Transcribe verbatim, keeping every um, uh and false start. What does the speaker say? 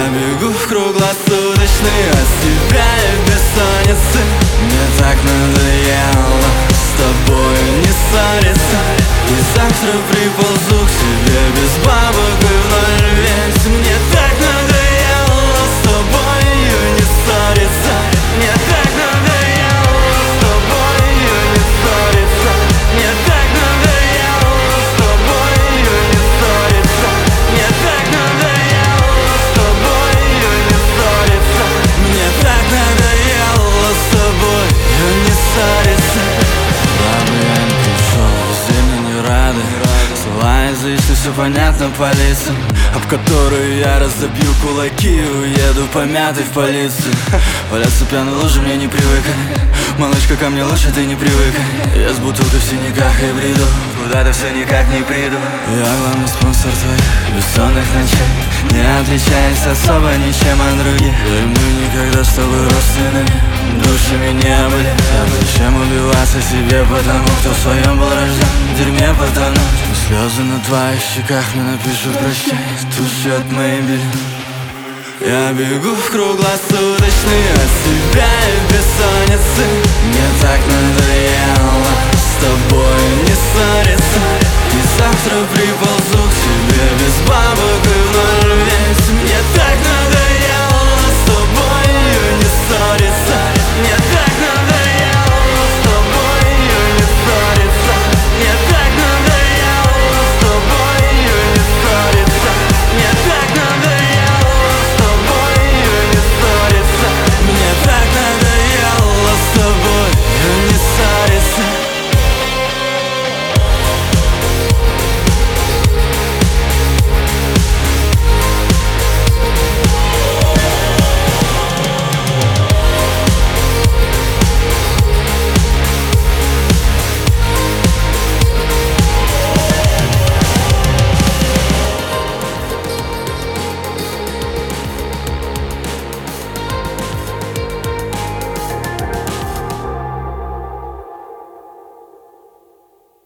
бегу в круглосуточный от тебя и бессонницы. Мне так надоело с тобой не ссориться, и завтра приползу к тебе без бабок и в ноль весь. Мне так надоело с тобой не ссориться. Мне так надоело с тобой не ссориться. Мне так надоело с тобой не ссориться. Мне так надоело с тобой не ссориться. Мне так надоело с тобой не ссориться. Ладно, пришел, все мне не рады. Слова язычны, все понятно по лицам, об которые я разобью кулаки и уеду помятый в полицию. Валяться пьяной лужи мне не привыкай. Малышка, ко мне лучше ты не привыкай. Я с бутылкой в синяках и бреду, куда-то все никак не приду. Я главный спонсор твоих бессонных ночей, не отличаясь особо ничем от других. И мы никогда с тобой родственными душами не были. А зачем убиваться себе, потому кто в своем был рожден в дерьме потонуть? Слезы на твоих щеках мне напишут прощай, тушат мои белины. Я бегу в круглосуточный от тебя и бессонницы. Мне так надоело с тобой не ссориться, и завтра приползу к тебе без бабок и